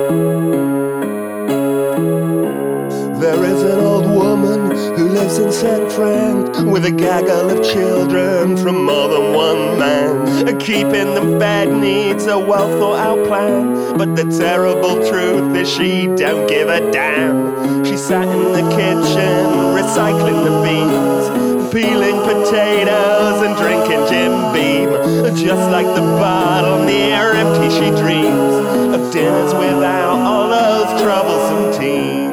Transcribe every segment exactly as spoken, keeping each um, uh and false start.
There is an old woman who lives in San Fran with a gaggle of children from more than one man. Keeping them fed needs a well thought out plan, but the terrible truth is she don't give a damn. She sat in the kitchen recycling the beans, peeling potatoes and drinking Jim Beam. Just like the bottle near empty, she dreams of dinners without all those troublesome teens.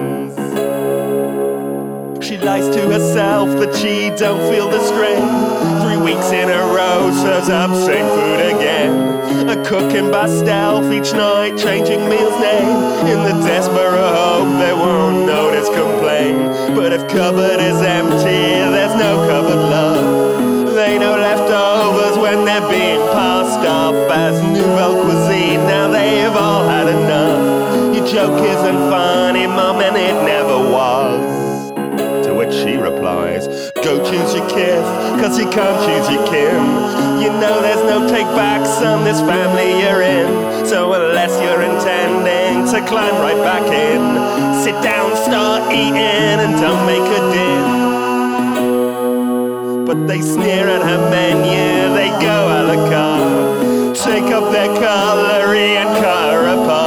She lies to herself that she don't feel the strain. Three weeks in a row serves up same food again. A cooking by stealth each night, changing meals name, in the desperate hope they won't notice complain. But if cupboard is empty, there's no cupboard love. They know leftovers when they're being passed off as nouvelle cuisine. Now they've all had enough. Your joke isn't funny, Mum, and it never was. To which she replies, go choose your kith, cause you can't choose your kin. You know there's no take back, son, this family you're in. So unless you're intending to climb right back in, sit down, start eating, and don't make a din. But they sneer at her menu, they go a la carte, take up their cutlery and cut her apart.